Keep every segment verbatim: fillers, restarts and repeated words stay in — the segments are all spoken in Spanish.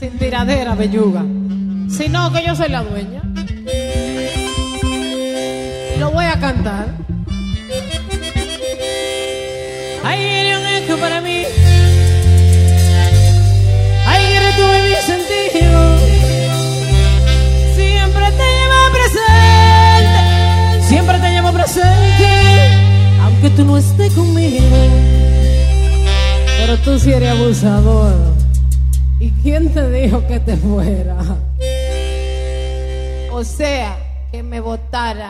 sin tiradera, belluga, sino que yo soy la dueña. Lo voy a cantar. Hay un eco para mí. Ay, eres tú en mi sentido. Siempre te llevo presente. Siempre te llevo presente. Aunque tú no estés conmigo. Pero tú sí eres abusador. ¿Y quién te dijo que te fuera? O sea, que me botara.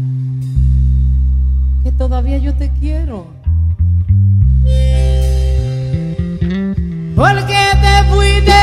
Que todavía yo te quiero. ¿Por qué te fuiste?